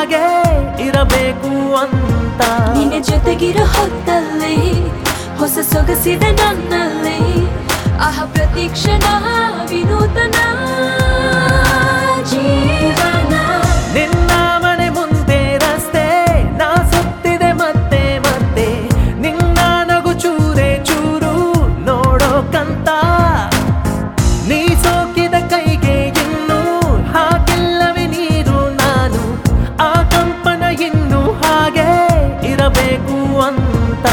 ಹಾಗೆ ಇರಬೇಕು ಅಂತ ನಿನ್ನ ಜೊತೆಗಿರೋ ಹೊತ್ತಲ್ಲಿ ಹೊಸ ಸೊಗಸಿದೆ ನನ್ನಲ್ಲಿ ಆಹ ಪ್ರತೀಕ್ಷಣ ವಿನೂತನ ಜೀವನ ನಿನ್ನ ಮನೆ ಮುಂದೆ ರಸ್ತೆ ನಾ ಸುತ್ತಿದೆ ಮತ್ತೆ ಮತ್ತೆ ನಿನ್ನ ನಗು ಚೂರೆ ಚೂರು ನೋಡೋಕಂತ ನೀ ಸೋಕಿದ ಕೈಗೆ ಇನ್ನು ಹಾಕಿಲ್ಲವೇ ನೀರು ನಾನು ಆ ಕಂಪನ ಇನ್ನು ಹಾಗೆ ಇರಬೇಕು ಅಂತ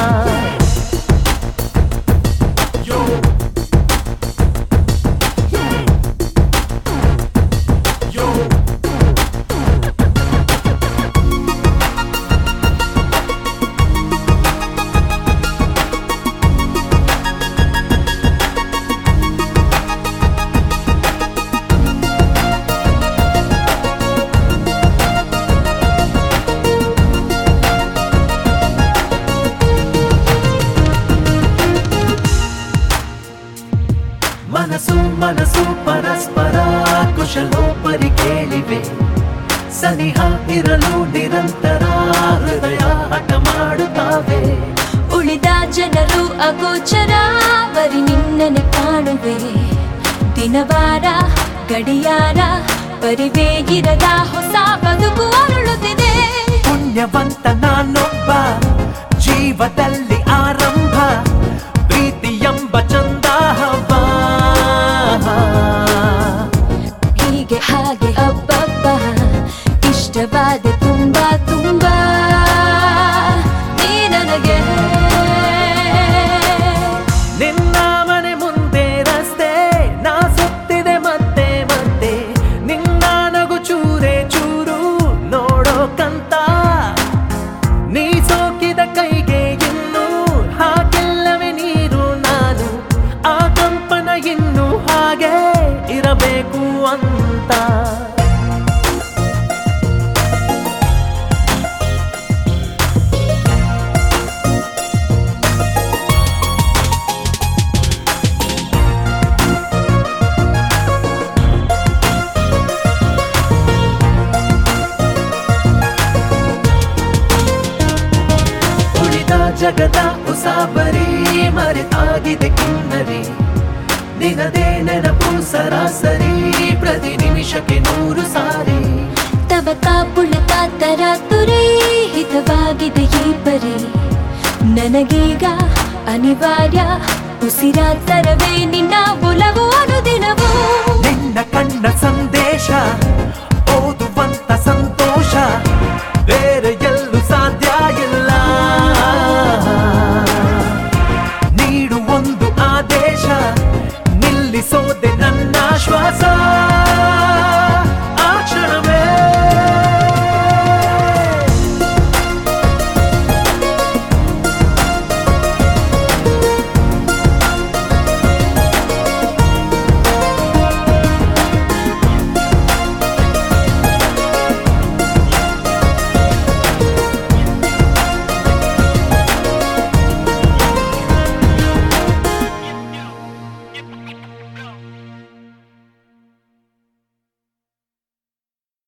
ಮನಸ್ಸು ಮನಸ್ಸು ಪರಸ್ಪರ ಕುಶಲೋಪರಿ ಕೇಳಿವೆ ಸನಿಹ ಇರಲು ನಿರಂತರ ಹೃದಯ ಹಠ ಮಾಡುತ್ತಾವೆ ಉಳಿದ ಜನರು ಅಗೋಚರ ಬರಿ ನಿನ್ನನೆ ಕಾಣುವೆ ದಿನವಾರ ಗಡಿಯಾರ ಪರಿವೇಗಿರದ ಹೊಸ ಬದುಕು ಅರಳುತ್ತಿದೆ ಪುಣ್ಯವಂತ ನಾನೊಬ್ಬ ಜೀವದಲ್ಲಿ ಆರಂಭ ಪ್ರೀತಿ ಎಂಬ ಚಂದ ಹಬ್ಬ ಹೀಗೆ ಹಾಗೆ ಹಬ್ಬಬ್ಬ ಇಷ್ಟವಾದ ತುಂಬಾ ತುಂಬಾ ನೀ ನನಗೆ ನಿನ್ನ ಮನೆ ಮುಂದೆ ರಸ್ತೆ ನಾ ಸುತ್ತಿದೆ ಮತ್ತೆ ಮತ್ತೆ ನಿನ್ನ ನಗು ಚೂರೆ ಚೂರು ನೋಡೋಕಂತ ನೀ ಸೋಕಿದ ಕೈಗೆ ಇನ್ನು ಹಾಕಿಲ್ಲವೇ ನೀರು ನಾನು ಆ ಕಂಪನ ಇನ್ನು ಹಾಗೆ ಇರಬೇಕು ಅಂತ ಜಗದ ಉಸಾಬರಿ ಮರೆತಾಗಿದೆ ಕಿನ್ನರಿ ನಿನದೇ ನೆನಪು ಸರಾಸರಿ ಪ್ರತಿ ನಿಮಿಷಕ್ಕೆ 100 ಸಾರಿ ತಬಕ ಪುಳಕ ತರಾತುರಿ ಹಿತವಾಗಿದೆ ಈ ಪರಿ ನನಗೀಗ ಅನಿವಾರ್ಯ ಉಸಿರಾತರವೇ ನಿನ್ನ ಒಲವು ಅನುದಿನವೂ ನಿನ್ನ ಕಣ್ಣ ಸಂದೇಶ ಓದುವಂತ ಸಂತ